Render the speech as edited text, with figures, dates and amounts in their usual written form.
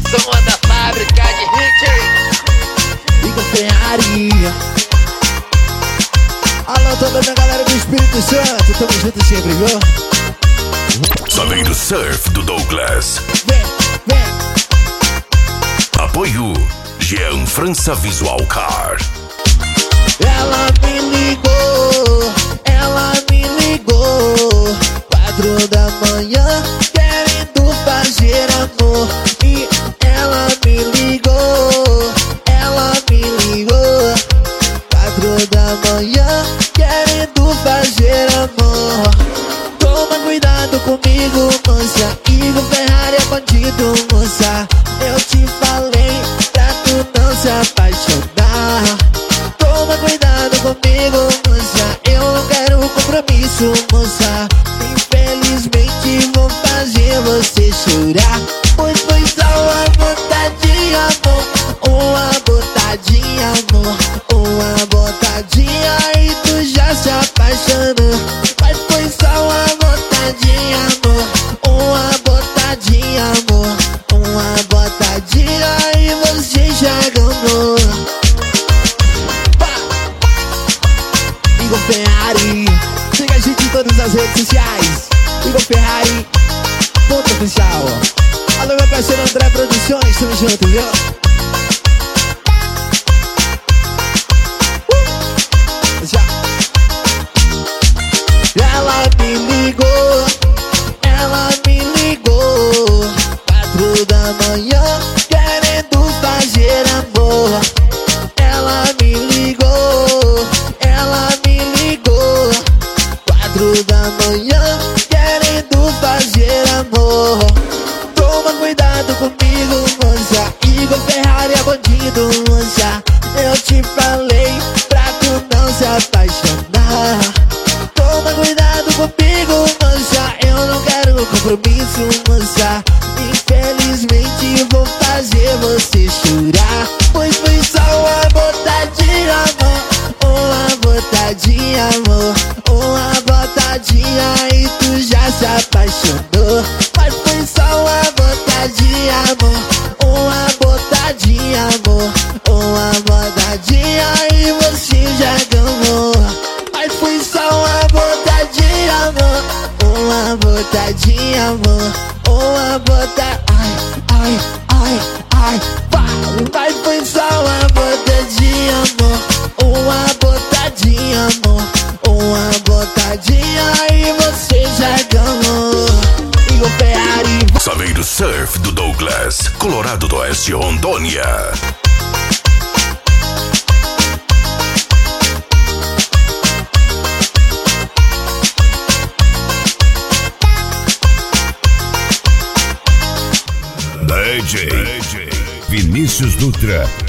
Som da fábrica de hit. Igor Ferrari. Alô, toda a minha galera do Espírito Santo, tamo junto sempre, viu? Saveiro Surf do Douglas. Vem, vem. Apoio Jean França Visual Car. Ela me ligou, ela me ligou 4 da manhã, querendo fazer amor. E ela me ligou, ela me ligou 4 da manhã, querendo fazer amor. Toma cuidado comigo, moça. Igor Ferrari é bandido, moça. Eu te falei pra tu não se apaixonar. Toma cuidado comigo, moça. Eu não quero compromisso, moça. Infelizmente vou fazer você chorar. Pois foi só uma botadinha, amor. Uma botadinha, amor. Uma botadinha e tu já se apaixonou. Mas foi só uma botadinha, amor. Uma botadinha, amor. Uma botadinha e você já ganhou. Igor Ferrari, siga a gente em todas as redes sociais. Igor Ferrari, ponto oficial. Alô, meu parceiro André Produções, tamo junto, viu? Já. Ela me ligou, ela me ligou 4 da manhã, querendo fazer amor. Ela me ligou, ela me ligou 4 da manhã, querendo fazer amor. Toma cuidado comigo, moça. Igor Ferrari é bandido, moça. Eu te falei pra tu não se apaixonar. Toma cuidado comigo, moça. Eu não quero compromisso, moça. Infelizmente vou fazer você chorar. Pois foi só uma botadinha, amor. Uma botadinha, amor. Uma botadinha e tu já se apaixonou. Mas foi só uma botadinha, amor. Uma botadinha, amor. Uma botadinha e você já ganhou. Mas foi só uma botadinha, amor. Uma botadinha, amor. Uma botadinha. Ai, ai, ai, ai. Mas foi só uma botadinha, amor. Uma botadinha, amor. Uma botadinha e você já ganhou. Igor Ferrari. Saveiro Surf do Douglas, Colorado do Oeste, Rondônia. DJ Vinícius Dutra.